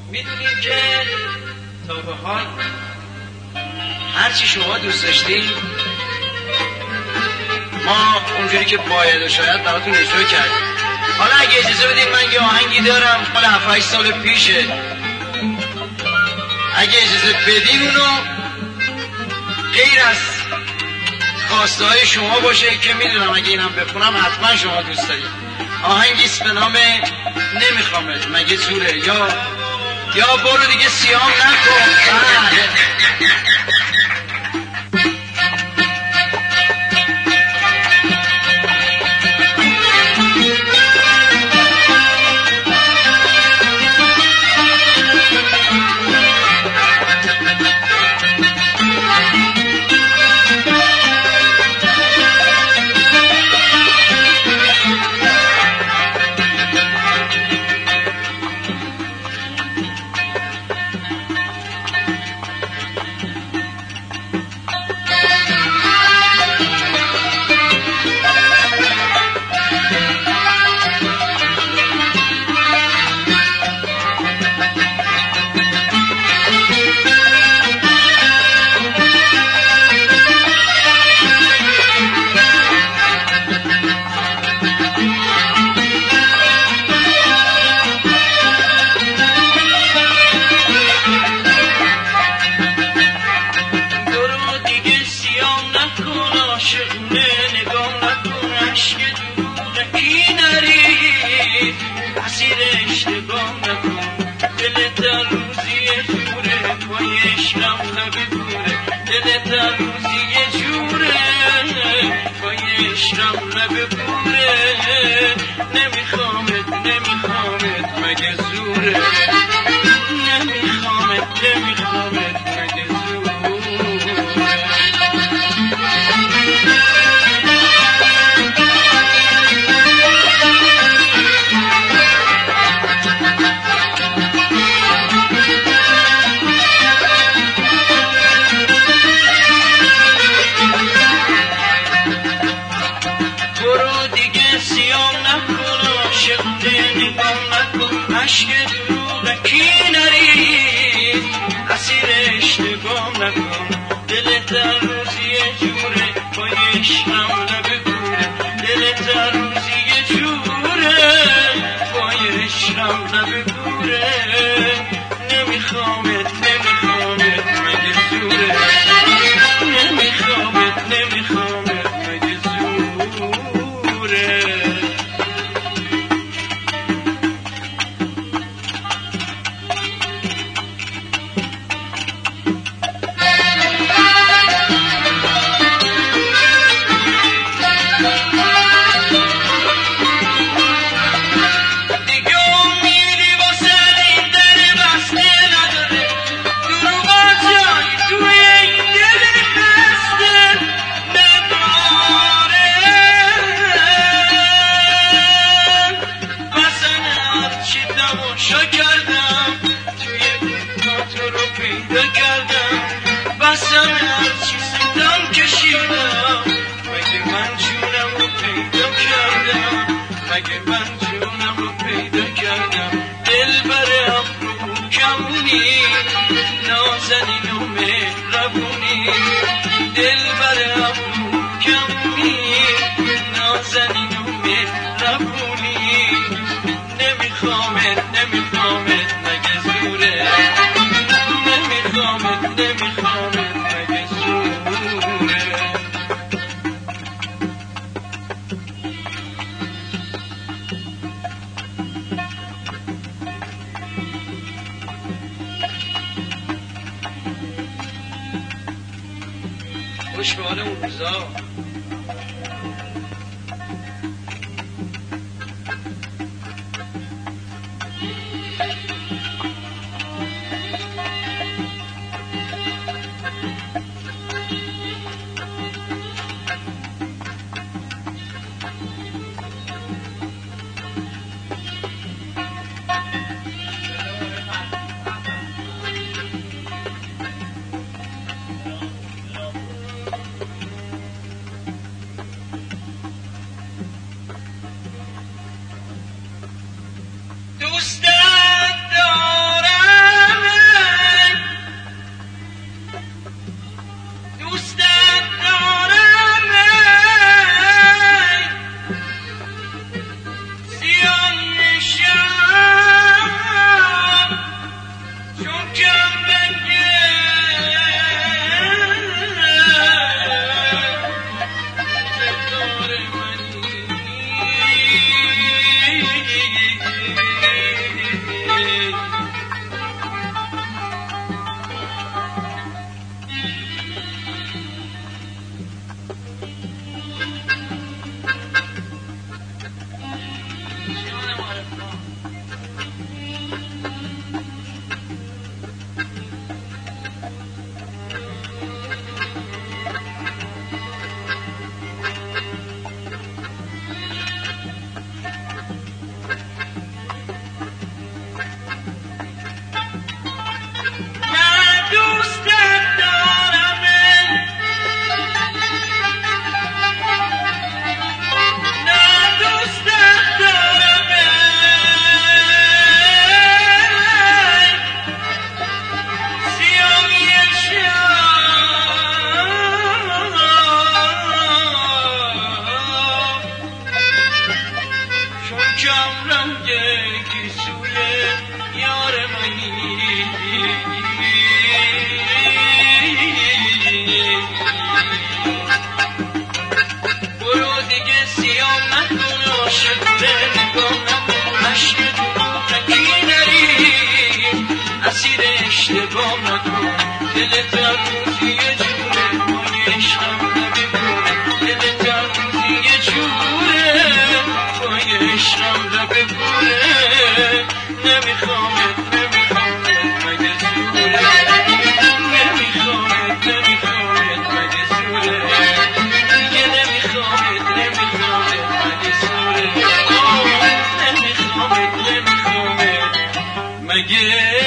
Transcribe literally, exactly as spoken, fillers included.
میدونیم که تا به حال هرچی شما دوست داشتین ما اونجوری که باید و شاید براتون اجرا کردیم. حالا اگه اجازه بدین من یه آهنگی دارم مال هفت هشت سال پیشه، اگه اجازه بدین اونو غیر از خواسته های شما باشه که میدونم اگه اینم بخونم حتما شما دوست دارید. آهنگیست به نام نمیخوامت مگه زوره، یا یا برو دیگه سیام نکن. خوش به حال اون روزا. اشتباه نکن دلت در روزی یه جوره پای عشقم نببوره دلت در روزی یه جوره پای عشقم نببوره نمیخوامت نمیخوامت مگه زوره نمیخوامت نمیخوامت مگه زوره دیگه نمیخوامت نمیخوامت مگه زوره نمیخوامت نمیخوامت مگه